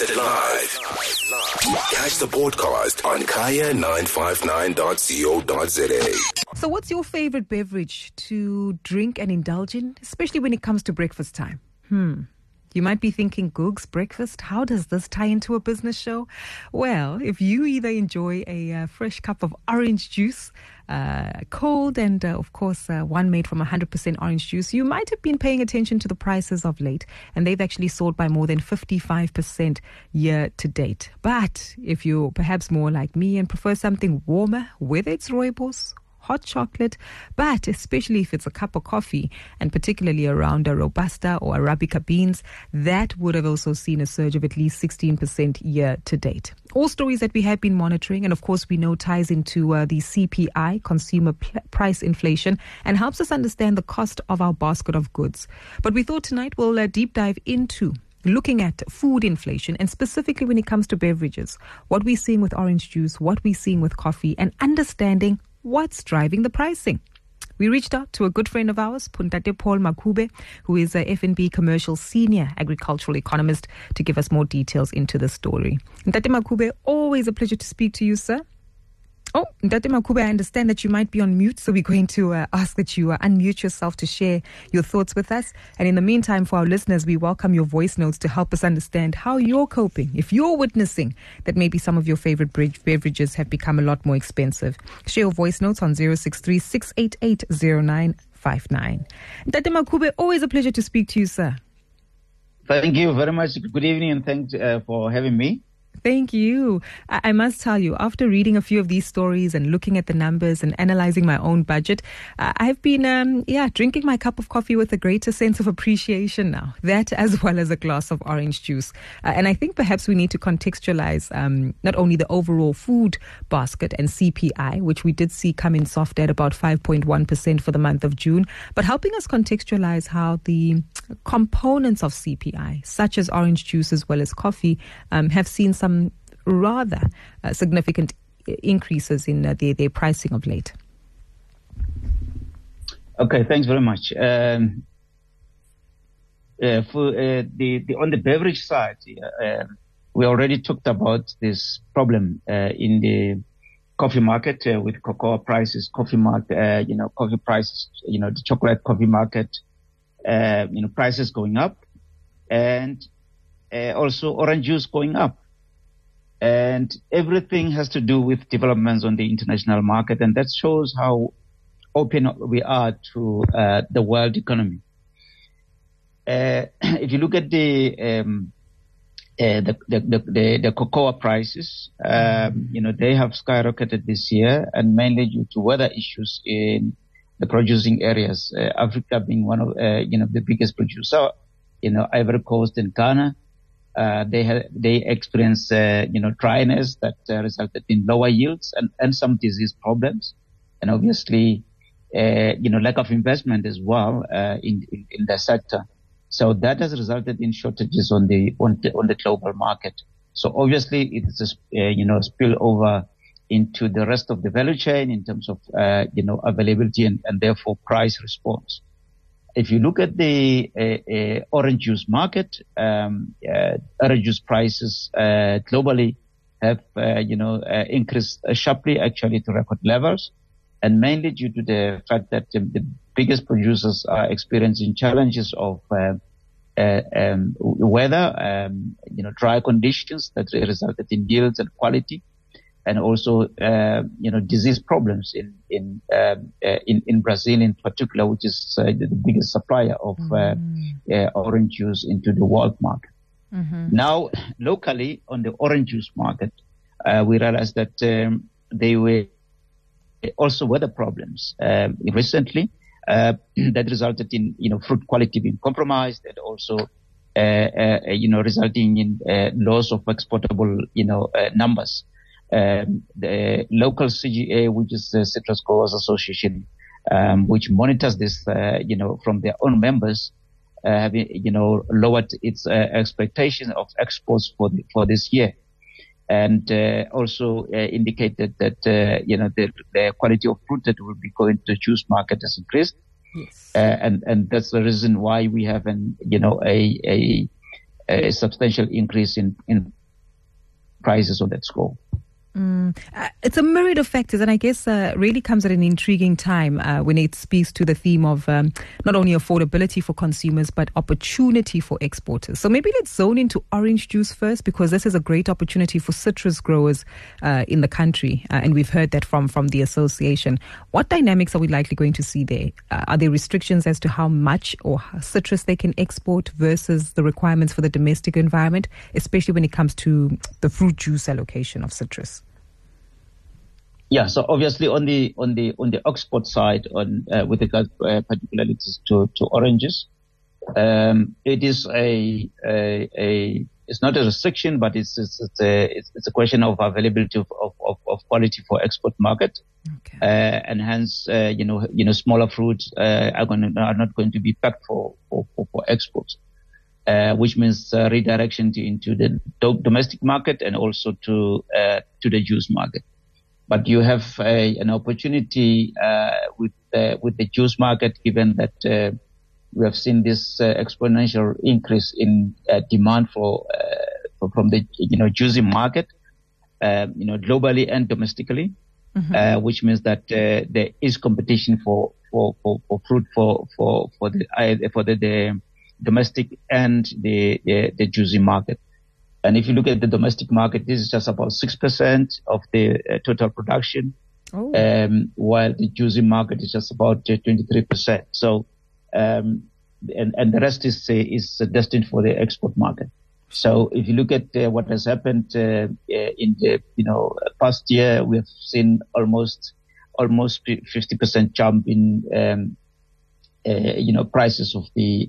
Listen live. Catch the podcast on kaya959.co.za. So what's your favorite beverage to drink and indulge in, especially when it comes to breakfast time? You might be thinking, Googs, breakfast, how does this tie into a business show? Well, if you either enjoy a fresh cup of orange juice, cold, and of course one made from 100% orange juice, you might have been paying attention to the prices of late, and they've actually soared by more than 55% year to date. But if you're perhaps more like me and prefer something warmer, whether it's rooibos, hot chocolate, but especially if it's a cup of coffee, and particularly around a Robusta or Arabica beans, that would have also seen a surge of at least 16% year to date. All stories that we have been monitoring, and of course we know ties into the CPI, consumer price inflation, and helps us understand the cost of our basket of goods. But we thought tonight we'll deep dive into looking at food inflation, and specifically when it comes to beverages, what we're seeing with orange juice, what we're seeing with coffee, and understanding what's driving the pricing. We reached out to a good friend of ours, Ntate Paul Makhube, who is a FNB Commercial Senior Agricultural Economist, to give us more details into the story. Ntate Makhube, always a pleasure to speak to you, sir. Oh, Ntate Makhube, I understand that you might be on mute, so we're going to ask that you unmute yourself to share your thoughts with us. And in the meantime, for our listeners, we welcome your voice notes to help us understand how you're coping. If you're witnessing that maybe some of your favorite beverages have become a lot more expensive, share your voice notes on 063 688 0959. Ntate Makhube, always a pleasure to speak to you, sir. Thank you very much. Good evening, and thanks for having me. Thank you. I must tell you, after reading a few of these stories and looking at the numbers and analyzing my own budget, I've been, drinking my cup of coffee with a greater sense of appreciation now. That as well as a glass of orange juice. And I think perhaps we need to contextualize not only the overall food basket and CPI, which we did see come in soft at about 5.1% for the month of June, but helping us contextualize how the components of CPI, such as orange juice as well as coffee, have seen some rather significant increases in their pricing of late. Okay, thanks very much. For on the beverage side, we already talked about this problem in the coffee market with cocoa prices, coffee market, coffee prices, the chocolate coffee market, prices going up, and also orange juice going up. And everything has to do with developments on the international market, and that shows how open we are to the world economy. If you look at the cocoa prices, they have skyrocketed this year, and mainly due to weather issues in the producing areas. Africa being one of the biggest producer, Ivory Coast and Ghana. They experienced, dryness that resulted in lower yields and some disease problems, and obviously, lack of investment as well in the sector. So that has resulted in shortages on the global market. So obviously, it is spill over into the rest of the value chain in terms of availability and therefore price response. If you look at the orange juice market, orange juice prices globally have increased sharply, actually, to record levels, and mainly due to the fact that the biggest producers are experiencing challenges of weather, dry conditions that resulted in yields and quality, and also disease problems in Brazil in particular, which is the biggest supplier of orange juice into the world market. Now, locally on the orange juice market, we realized that there were also weather problems recently that resulted in fruit quality being compromised, and also resulting in loss of exportable numbers. The local CGA, which is the Citrus Growers Association, which monitors this, from their own members, lowered its expectation of exports for this year, and also indicated that the quality of fruit that will be going to the juice market has increased. Yes. And that's the reason why we have a a substantial increase in prices on that score. It's a myriad of factors, and I guess really comes at an intriguing time when it speaks to the theme of not only affordability for consumers, but opportunity for exporters. So maybe let's zone into orange juice first, because this is a great opportunity for citrus growers in the country, and we've heard that from the association. What dynamics are we likely going to see there? Are there restrictions as to how much or citrus they can export versus the requirements for the domestic environment, especially when it comes to the fruit juice allocation of citrus? Yeah, so obviously on the export side, with regard particularly to oranges, it is it's not a restriction, but it's a question of availability of quality for export market, okay. And hence smaller fruits are not going to be packed for exports, which means redirection into the domestic market and also to the juice market. But you have an opportunity with the juice market, given that we have seen this exponential increase in demand from the juicing market, globally and domestically, which means that there is competition for fruit for the domestic and the juicing market. And if you look at the domestic market, this is just about 6% of the total production, while the juicing market is just about 23%. So, and the rest is destined for the export market. So if you look at what has happened in the past year, we have seen almost 50% jump in prices of the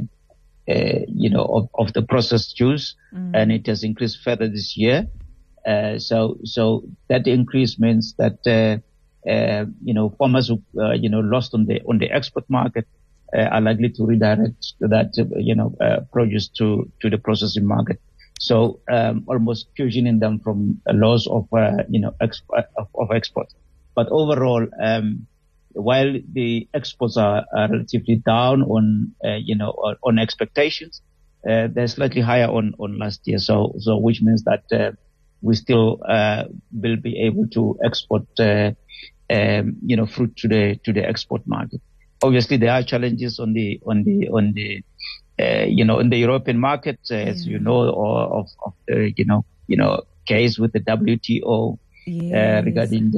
of the processed juice, and it has increased further this year. So that increase means that farmers who lost on the export market are likely to redirect that produce to the processing market. So almost cushioning them from a loss of export. But overall, while the exports are relatively down on expectations, they're slightly higher on last year. So which means that we still will be able to export fruit to the export market. Obviously, there are challenges on the European market, as you know, of the case with the WTO regarding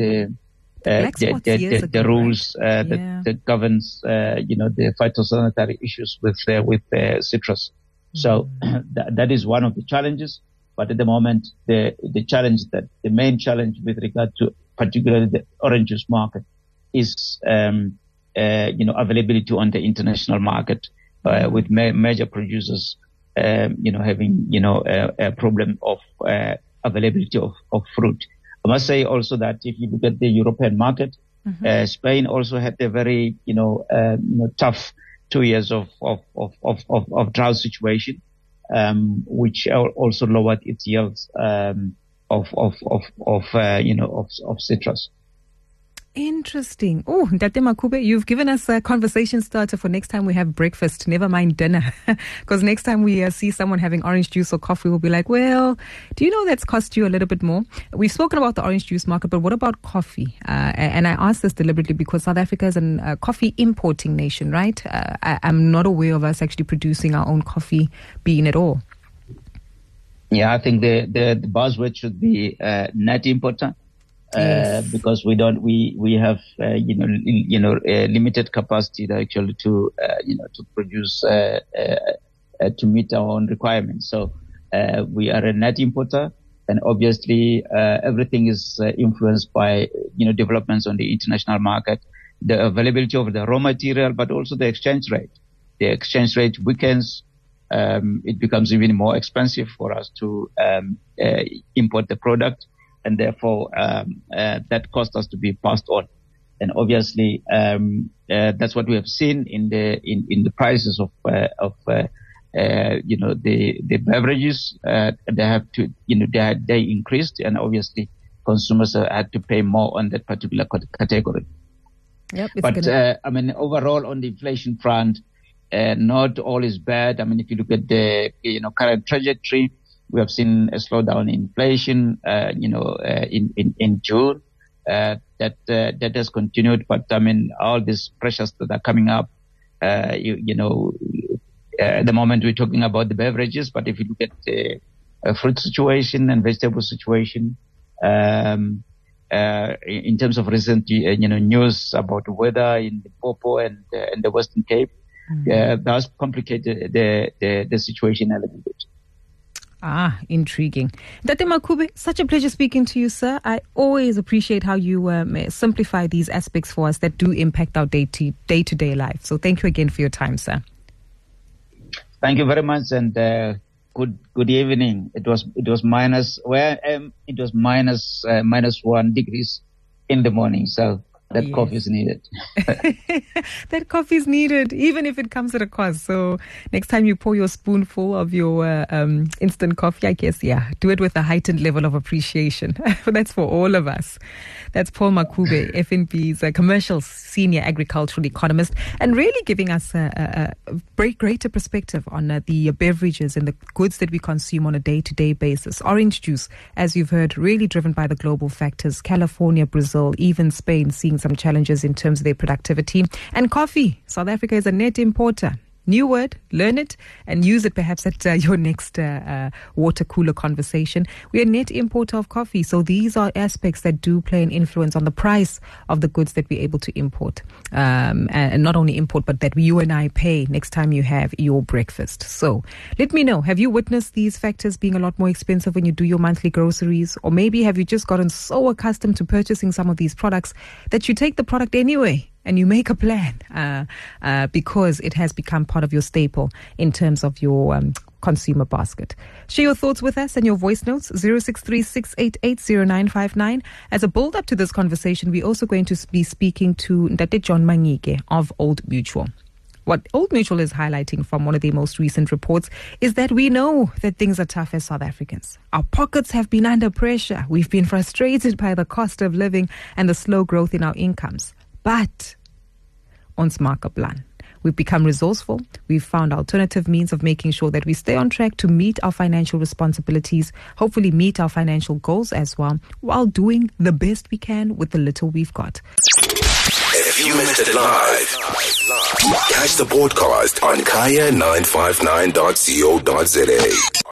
the rules that governs the phytosanitary issues with citrus. So that is one of the challenges. But at the moment, the main challenge with regard to particularly the orange juice market is availability on the international market, with major producers having a problem of availability of fruit. I must say also that if you look at the European market, Spain also had a very, tough 2 years of drought situation, which also lowered its yields of citrus. Interesting. Oh, Ntate Makube, you've given us a conversation starter for next time we have breakfast, never mind dinner. Because next time we see someone having orange juice or coffee, we'll be like, well, do you know that's cost you a little bit more? We've spoken about the orange juice market, but what about coffee? And I asked this deliberately because South Africa is a coffee importing nation, right? I'm not aware of us actually producing our own coffee bean at all. Yeah, I think the buzzword should be net importer. Yes. Because we have limited capacity actually to produce to meet our own requirements. So we are a net importer, and obviously everything is influenced by developments on the international market, the availability of the raw material, but also the exchange rate. The exchange rate weakens. It becomes even more expensive for us to import the product. And therefore, that cost has to be passed on. And obviously, that's what we have seen in the prices of the beverages. They have to, they increased, and obviously consumers had to pay more on that particular category. Yep, but overall on the inflation front, not all is bad. I mean, if you look at the current trajectory, we have seen a slowdown in inflation, in June. That has continued, but I mean, all these pressures that are coming up, at the moment we're talking about the beverages, but if you look at the fruit situation and vegetable situation, in terms of recent, news about the weather in Limpopo and the Western Cape, that's complicated the situation a little bit. Intriguing. Date Makube, such a pleasure speaking to you, sir. I always appreciate how you simplify these aspects for us that do impact our day-to-day life. So thank you again for your time, sir. Thank you very much, and good evening. It was minus -1 degrees in the morning, so that coffee is needed. That coffee is needed, even if it comes at a cost. So next time you pour your spoonful of your instant coffee, I guess, do it with a heightened level of appreciation. That's for all of us. That's Paul Makube, FNB's commercial senior agricultural economist, and really giving us a greater perspective on the beverages and the goods that we consume on a day-to-day basis. Orange juice, as you've heard, really driven by the global factors. California, Brazil, even Spain seeing some challenges in terms of their productivity. And coffee, South Africa is a net importer. New word, learn it and use it perhaps at your next water cooler conversation. We're a net importer of coffee. So these are aspects that do play an influence on the price of the goods that we're able to import. And not only import, but that you and I pay next time you have your breakfast. So let me know, have you witnessed these factors being a lot more expensive when you do your monthly groceries? Or maybe have you just gotten so accustomed to purchasing some of these products that you take the product anyway? And you make a plan because it has become part of your staple in terms of your consumer basket. Share your thoughts with us and your voice notes, 0636880959. As a build-up to this conversation, we're also going to be speaking to Ndate John Mangike of Old Mutual. What Old Mutual is highlighting from one of their most recent reports is that we know that things are tough as South Africans. Our pockets have been under pressure. We've been frustrated by the cost of living and the slow growth in our incomes. But ons maak 'n plan. We've become resourceful. We've found alternative means of making sure that we stay on track to meet our financial responsibilities, hopefully meet our financial goals as well, while doing the best we can with the little we've got. If you missed it live, catch the podcast on kaya959.co.za.